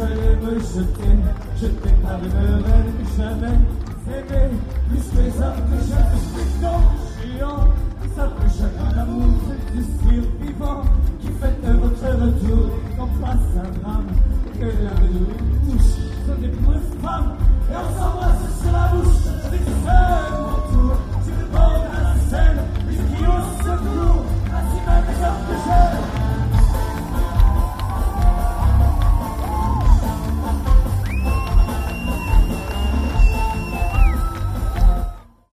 j'allais me jeter. Je t'ai pas de rêve que jamais aimé. Plus que les hommes que j'aime, c'est dans le géant. Ça peut chacun d'amour, c'est du survivant qui fête votre retour. Quand passe un drame, que la